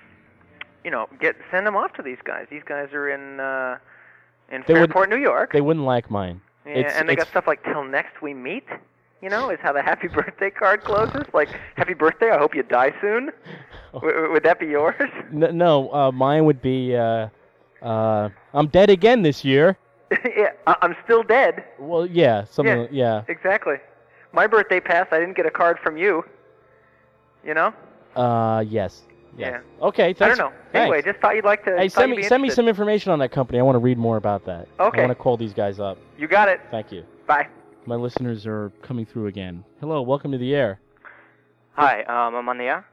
you know, get send them off to these guys. These guys are in uh, in They would- Fairport, New York. They wouldn't like mine. Yeah, It's- and they got it's- stuff like "Till next we meet." You know, is how the happy birthday card closes. Like, "Happy birthday, I hope you die soon." W- would that be yours? N- no, uh, mine would be uh, uh, I'm dead again this year. yeah, I- I'm still dead. Well, yeah, something. Yeah. like- yeah. Exactly. My birthday passed. I didn't get a card from you. You know? Uh, yes. Yes. Okay. I Thanks. don't know. Anyway, Thanks. just thought you'd like to. Hey, thought send you'd me be send me interested. some information on that company. I want to read more about that. Okay. I want to call these guys up. You got it. Thank you. Bye. My listeners are coming through again. Hello, welcome to the air. Hi, um, I'm on the air.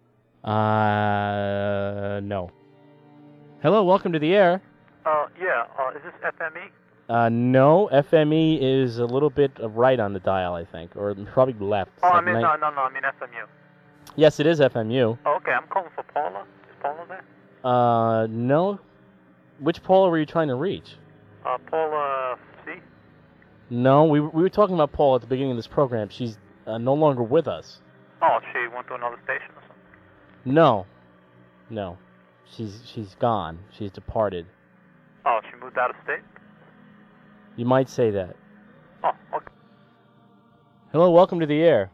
Uh, no. Hello, welcome to the air. Uh, yeah. Uh, is this F M E? Uh, no, F M E is a little bit of right on the dial, I think, or probably left. Oh, I Like mean, nine- no, no, no. I mean F M U. Yes, it is F M U. Oh, okay. I'm calling for Paula. Is Paula there? Uh, no. Which Paula were you trying to reach? Uh, Paula C. No, we we were talking about Paula at the beginning of this program. She's uh, no longer with us. Oh, she went to another station or something. No, no, she's she's gone. She's departed. Oh, she moved out of state. You might say that. Oh, okay. Hello, welcome to the air.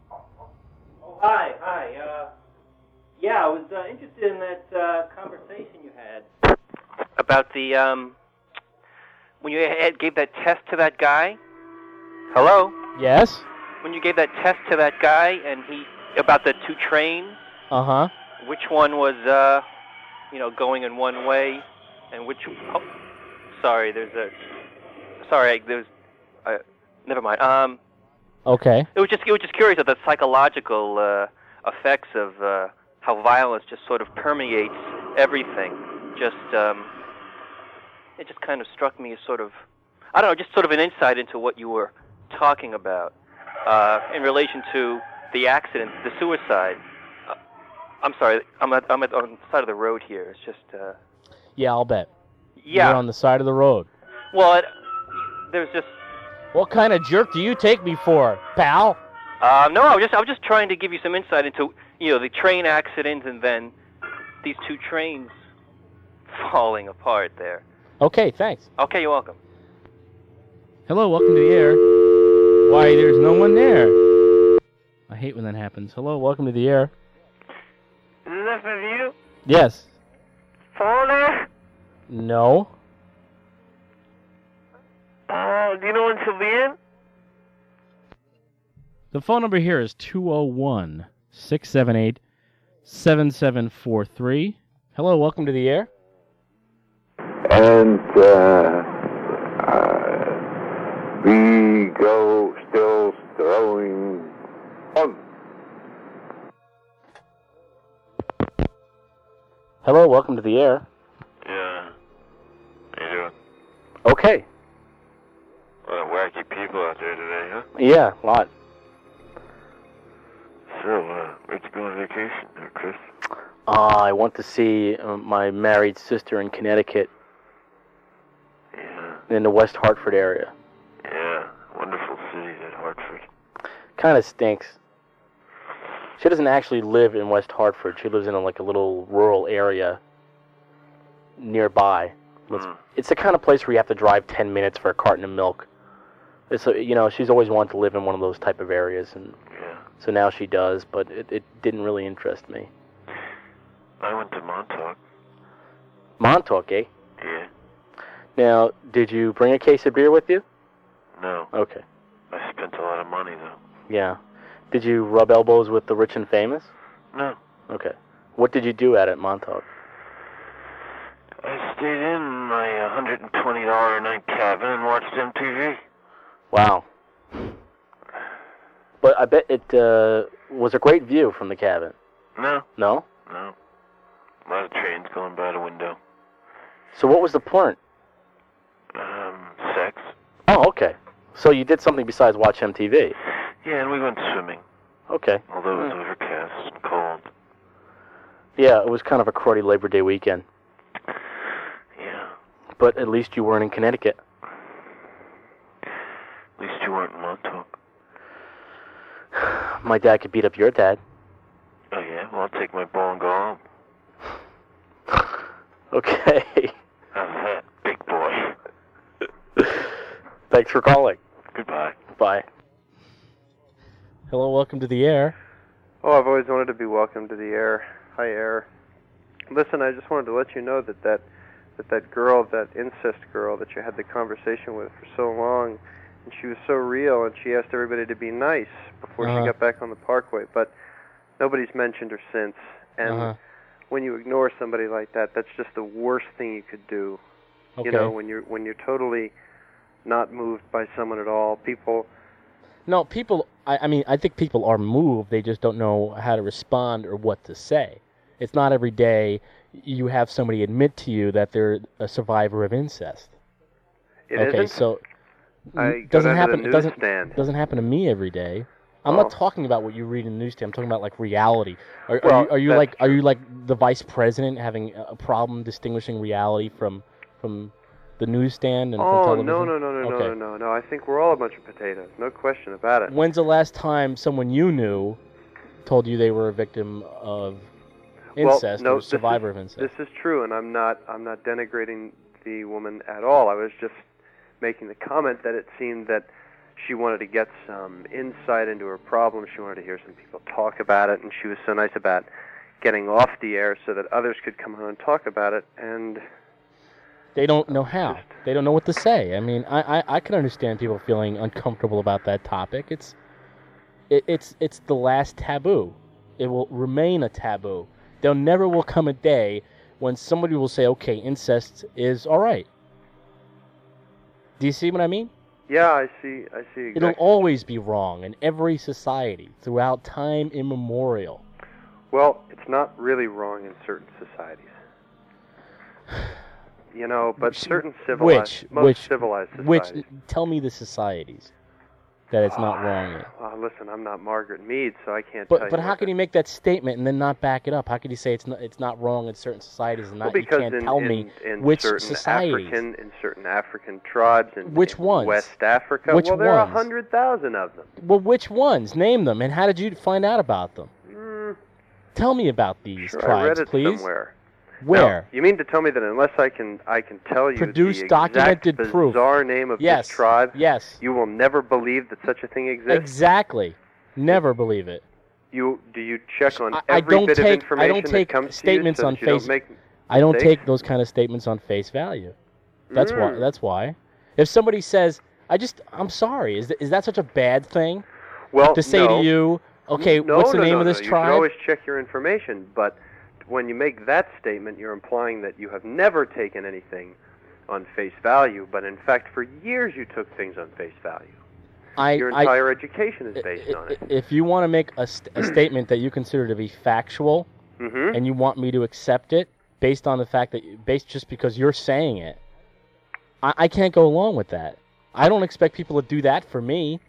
Hi, hi. Uh, yeah, I was uh, interested in that uh, conversation you had. About the, um, when you had, gave that test to that guy. Hello? Yes. When you gave that test to that guy and he, about the two trains, Uh huh. which one was, uh, you know, going in one way and which, oh, sorry, there's a, sorry, I- there's, uh, never mind. Um, Okay. It was just it was just curious of the psychological uh, effects of uh, how violence just sort of permeates everything. Just um, it just kind of struck me as sort of I don't know, just sort of an insight into what you were talking about uh, in relation to the accident, the suicide. Uh, I'm sorry, I'm at, I'm at, on the side of the road here. It's just uh, Yeah, I'll bet. yeah. You're on the side of the road. Well, it, there's just. What kind of jerk do you take me for, pal? Uh, no, I was just I was just trying to give you some insight into you know the train accident and then these two trains falling apart there. Okay, thanks. Okay, you're welcome. Hello, welcome to the air. Why, there's no one there. I hate when that happens. Hello, welcome to the air. Is this F M U? Yes. Paula there? No. Uh, do you know when she'll be in? The phone number here is two oh one, six seven eight, seven seven four three. Hello, welcome to the air. And uh, uh, we go still throwing on. Hello, welcome to the air. Yeah. How you doing? Okay. A lot of wacky people out there today, huh? Yeah, a lot. So, uh, where'd you go on vacation there, Chris? Uh, I want to see uh, my married sister in Connecticut. Yeah. In the West Hartford area. Yeah. Wonderful city, that Hartford. Kind of stinks. She doesn't actually live in West Hartford. She lives in a, like a little rural area nearby. It's, Mm. it's the kind of place where you have to drive ten minutes for a carton of milk. It's a, you know, she's always wanted to live in one of those type of areas, and Yeah. so now she does. But it, it didn't really interest me. I went to Montauk. Montauk, eh? Yeah. Now, did you bring a case of beer with you? No. Okay. I spent a lot of money, though. Yeah. Did you rub elbows with the rich and famous? No. Okay. What did you do at it, Montauk? I stayed in my one hundred twenty dollars a night cabin and watched M T V. Wow. But I bet it uh, was a great view from the cabin. No. No? No. A lot of trains going by the window. So what was the point? Um, sex. Oh, okay. So you did something besides watch M T V. Yeah, and we went swimming. Okay. Although it was overcast and cold. Yeah, it was kind of a cruddy Labor Day weekend. Yeah. But at least you weren't in Connecticut. At least you weren't in Montauk. My dad could beat up your dad. Oh, yeah? Well, I'll take my ball and go home. Okay. How's that, big boy? Thanks for calling. Goodbye. Bye. Hello, welcome to the air. Oh, I've always wanted to be welcome to the air. Hi, air. Listen, I just wanted to let you know that that, that, that girl, that incest girl that you had the conversation with for so long, and she was so real, and she asked everybody to be nice before Uh-huh. she got back on the Parkway, but nobody's mentioned her since. And Uh-huh. when you ignore somebody like that, that's just the worst thing you could do. Okay. You know, when you're when you're totally not moved by someone at all, people. No, people, I, I mean, I think people are moved. They just don't know how to respond or what to say. It's not every day you have somebody admit to you that they're a survivor of incest. It okay, isn't? so I doesn't go down happen. to the It doesn't newsstand. doesn't happen to me every day. I'm Oh. not talking about what you read in the newsstand. I'm talking about like reality. Are, are Well, you, are you that's like are you like the vice president having a problem distinguishing reality from from the newsstand and from Oh, television? no, no, no, no, okay. no, no, no. I think we're all a bunch of potatoes. No question about it. When's the last time someone you knew told you they were a victim of incest well, no, or survivor of incest? This is true, and I'm not I'm not denigrating the woman at all. I was just making the comment that it seemed that she wanted to get some insight into her problem. She wanted to hear some people talk about it, and she was so nice about getting off the air so that others could come on and talk about it. And They don't know how. They don't know what to say. I mean, I, I, I can understand people feeling uncomfortable about that topic. It's it, it's it's the last taboo. It will remain a taboo. There never will come a day when somebody will say, okay, incest is all right. Do you see what I mean? yeah, I see. I see. Exactly. It'll always be wrong in every society throughout time immemorial. Well, it's not really wrong in certain societies. You know, but certain civilized, Which most which civilized which societies. tell me the societies that it's not wrong in. Uh, listen, I'm not Margaret Mead, so I can't tell But you. but how can you make that statement and then not back it up? How can you say it's not it's not wrong in certain societies and not well, because you can't in, tell in, me in which certain societies? African, in certain African tribes, in, Which in ones? West Africa, Which well, there are a ones? hundred thousand of them. Well, which ones? Name them, and how did you find out about them? Mm, Tell me about these sure, tribes, I read it please. somewhere. Where? Now, you mean to tell me that unless I can, I can tell you Produce the documented exact proof. bizarre name of Yes. this tribe, Yes. you will never believe that such a thing exists? Exactly. Never believe it. You do you check on I, I every don't bit take of information I don't take that comes statements to you so on that you don't face. make I don't mistakes? take those kind of statements on face value. That's why. Mm. That's why. If somebody says, "I just," I'm sorry. Is that, is that such a bad thing? Well, to say no. to you, Okay, no, what's the no, name no, of this no. tribe? You can always check your information, but when you make that statement, you're implying that you have never taken anything on face value, but in fact, for years you took things on face value. I, Your I- entire education is based on it. If you want to make a, st- a statement that you consider to be factual, Mhm. and you want me to accept it based on the fact that, based just because you're saying it, I, I can't go along with that. I don't expect people to do that for me.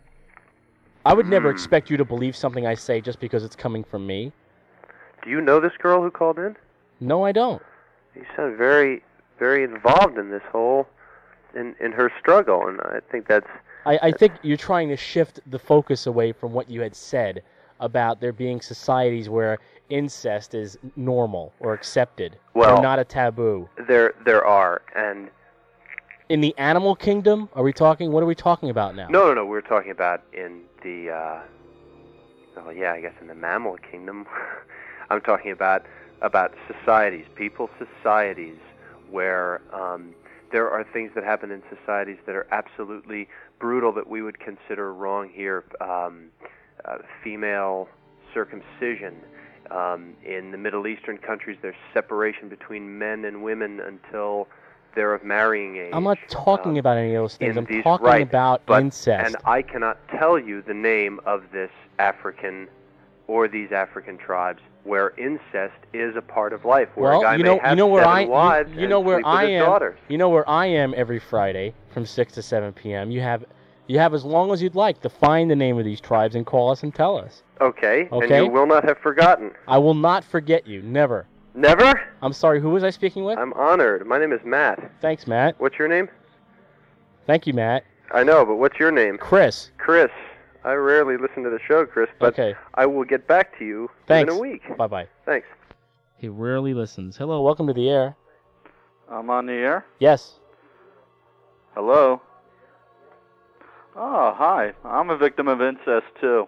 I would never Hmm. expect you to believe something I say just because it's coming from me. Do you know this girl who called in? No, I don't. You sound very, very involved in this whole, in, in her struggle, and I think that's... I, I think you're trying to shift the focus away from what you had said about there being societies where incest is normal or accepted Well, or not a taboo. There, there are, and... In the animal kingdom, are we talking? What are we talking about now? No, no, no, we're talking about in the, uh... well, yeah, I guess in the mammal kingdom. I'm talking about about societies, people societies, where um, there are things that happen in societies that are absolutely brutal that we would consider wrong here. Um, uh, female circumcision. Um, in the Middle Eastern countries, there's separation between men and women until they're of marrying age. I'm not talking about any of those things. in I'm these- talking right, about but- incest. And I cannot tell you the name of this African or these African tribes where incest is a part of life, where well, a guy you know, may have you know where seven I, wives you, you know and where sleep with I his am. daughters. You know where I am every Friday from six to seven p.m. You have, you have as long as you'd like to find the name of these tribes and call us and tell us. Okay, Okay. and you will not have forgotten. I will not forget you. Never. Never? I'm sorry. Who was I speaking with? I'm honored. My name is Matt. Thanks, Matt. What's your name? Thank you, Matt. I know, but what's your name? Chris. Chris. I rarely listen to the show, Chris, but Okay. I will get back to you Thanks. in a week. Bye bye. Thanks. He rarely listens. Hello, welcome to the air. I'm on the air? Yes. Hello? Oh, hi. I'm a victim of incest, too.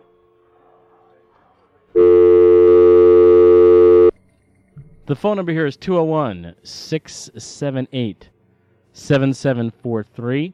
The phone number here is two oh one, six seven eight, seven seven four three.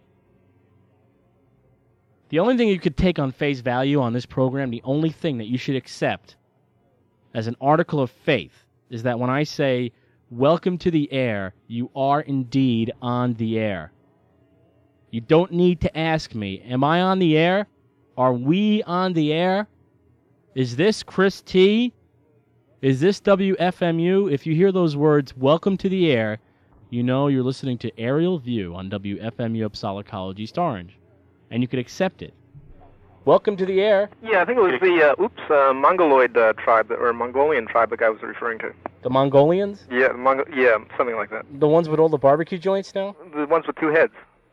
The only thing you could take on face value on this program, the only thing that you should accept as an article of faith, is that when I say, welcome to the air, you are indeed on the air. You don't need to ask me, am I on the air? Are we on the air? Is this Chris T? Is this W F M U? If you hear those words, welcome to the air, you know you're listening to Aerial View on W F M U Uppsala College East Orange. And you could accept it. Welcome to the air. Yeah, I think it was the, uh, oops, uh, Mongoloid uh, tribe, or Mongolian tribe the guy was referring to. The Mongolians? Yeah, Mong- yeah, something like that. The ones with all the barbecue joints now? The ones with two heads.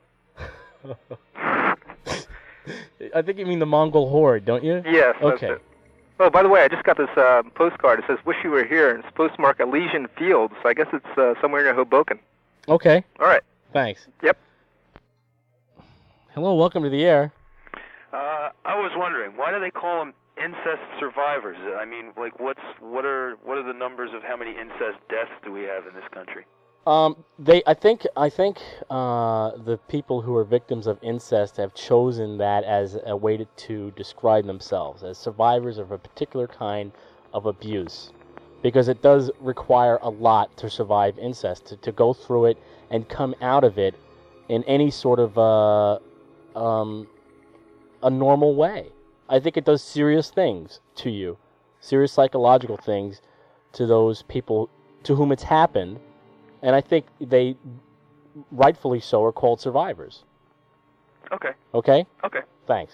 I think you mean the Mongol horde, don't you? Yes, that's Okay. it. Oh, by the way, I just got this uh, postcard. It says, wish you were here. It's postmarked Elysian Fields. So I guess it's uh, somewhere near Hoboken. Okay. All right. Thanks. Yep. Hello, welcome to the air. Uh, I was wondering, why do they call them incest survivors? I mean, like, what's what are what are the numbers of how many incest deaths do we have in this country? Um, they, I think, I think uh, the people who are victims of incest have chosen that as a way to, to describe themselves as survivors of a particular kind of abuse, because it does require a lot to survive incest, to, to go through it and come out of it in any sort of uh, um, a normal way. I think it does serious things to you, serious psychological things to those people to whom it's happened. And I think they, rightfully so, are called survivors. Okay. Okay? Okay. Thanks.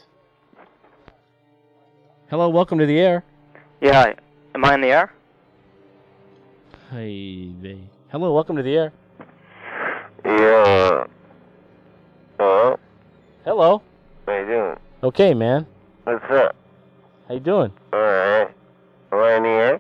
Hello, welcome to the air. Yeah, hi. Am I in the air? Hey, they. Hello, welcome to the air. Yeah. Hello? Hello. How you doing? Okay, man. What's up? How you doing? Alright. Am I in the air?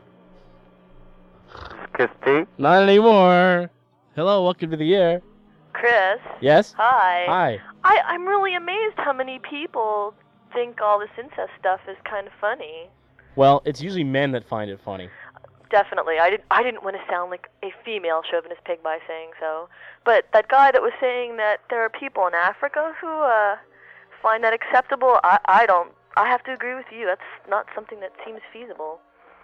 Chris T? Not anymore. Hello, welcome to the air. Chris? Yes? Hi. Hi. I, I'm really amazed how many people think all this incest stuff is kind of funny. Well, it's usually men that find it funny. Definitely. I didn't I didn't want to sound like a female chauvinist pig by saying so. But that guy that was saying that there are people in Africa who uh find that acceptable, I, I don't I have to agree with you. That's not something that seems feasible.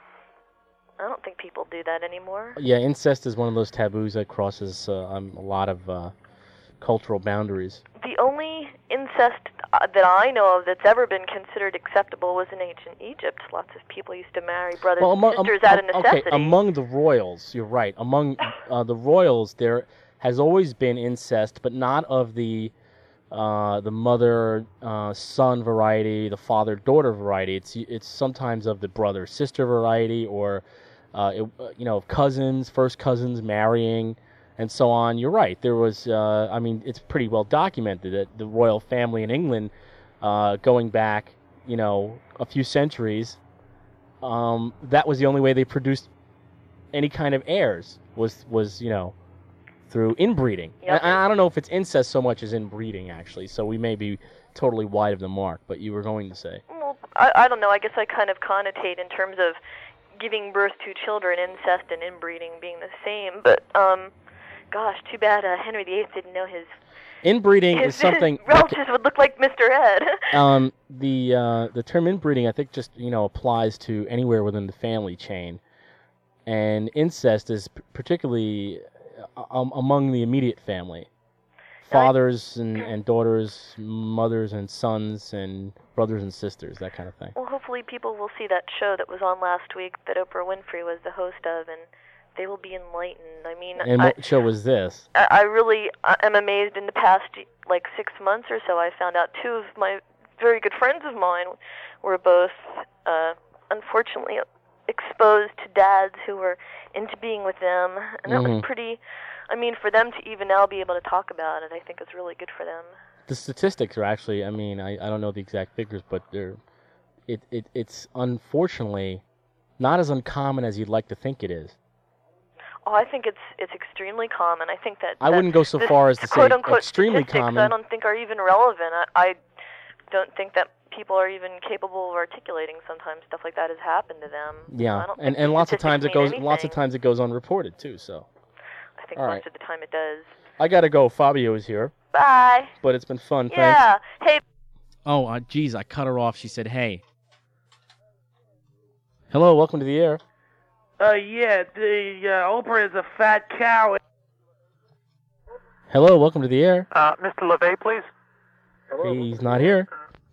I don't think people do that anymore. Yeah, incest is one of those taboos that crosses uh, um, a lot of uh, cultural boundaries. The only incest uh, that I know of that's ever been considered acceptable was in ancient Egypt. Lots of people used to marry brothers Well, among, and sisters um, out of necessity. Okay, among the royals, you're right. Among uh, the royals, there has always been incest, but not of the uh, the mother uh, son variety, the father daughter variety. It's it's sometimes of the brother sister variety, or uh, it, you know, cousins, first cousins marrying, and so on. You're right. There was, uh, I mean, it's pretty well documented that the royal family in England, uh, going back, you know, a few centuries, um, that was the only way they produced any kind of heirs, was, was you know, through inbreeding. Yep. I, I don't know if it's incest so much as inbreeding, actually, so we may be totally wide of the mark, but you were going to say. Well, I, I don't know. I guess I kind of connotate in terms of giving birth to children, incest and inbreeding being the same, but, um... gosh, too bad uh, Henry the Eighth didn't know his Inbreeding his, is something. his relatives would look like Mister Ed. um, the uh, the term inbreeding, I think, just you know applies to anywhere within the family chain, and incest is p- particularly uh, um, among the immediate family, fathers and, and daughters, mothers and sons, and brothers and sisters, that kind of thing. Well, hopefully people will see that show that was on last week that Oprah Winfrey was the host of, and they will be enlightened. I mean, And I, what show was this? I, I really I am amazed. In the past, like six months or so, I found out two of my very good friends of mine were both, uh, unfortunately, exposed to dads who were into being with them, and that Mhm. was pretty. I mean, for them to even now be able to talk about it, I think is really good for them. The statistics are actually, I mean, I, I don't know the exact figures, but they're, it, it it's unfortunately not as uncommon as you'd like to think it is. Oh, I think it's it's extremely common. I think that I that wouldn't go so the far as to say quote-unquote extremely statistics common. I don't think are even relevant. I, I don't think that people are even capable of articulating sometimes stuff like that has happened to them. Yeah, I don't and think and lots of statistics times it mean goes anything. lots of times it goes unreported too. So I think all most right. of the time it does. I gotta go. Fabio is here, Bye. but it's been fun. Thanks. Yeah. Hey. Oh, uh, geez, I cut her off. She said, "Hey." Hello, welcome to the air. Uh, yeah, the uh, Oprah is a fat cow. Hello, welcome to the air. Uh, Mister LeVay, please. He's not here.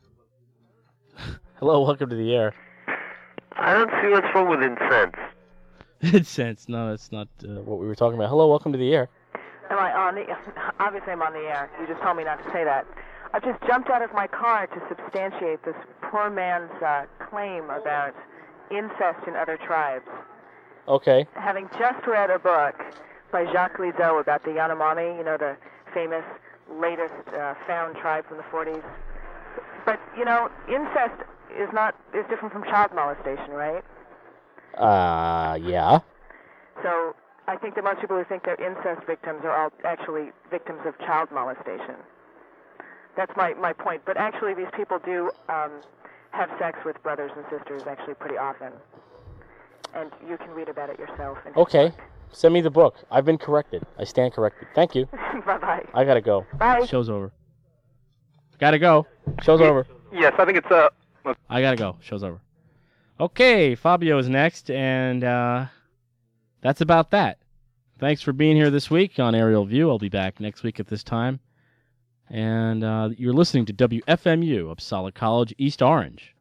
Hello, welcome to the air. I don't see what's wrong with incense. Incense. No, that's not uh, what we were talking about. Hello, welcome to the air. Am I on the... Obviously I'm on the air. You just told me not to say that. I've just jumped out of my car to substantiate this poor man's uh, claim about incest in other tribes. Okay. Having just read a book by Jacques Lizo about the Yanomami, you know, the famous latest uh, found tribe from the forties. But, you know, incest is not is different from child molestation, right? Uh, yeah. So I think that most people who think they're incest victims are all actually victims of child molestation. That's my, my point. But actually these people do um, have sex with brothers and sisters actually pretty often. And you can read about it yourself. in his Okay. book. Send me the book. I've been corrected. I stand corrected. Thank you. Bye-bye. I gotta go. Bye. Show's over. Gotta go. Show's over. Yes, I think it's uh. I gotta go. Show's over. Okay, Fabio is next, and uh, that's about that. Thanks for being here this week on Aerial View. I'll be back next week at this time. And uh, you're listening to W F M U, Uppsala College, East Orange.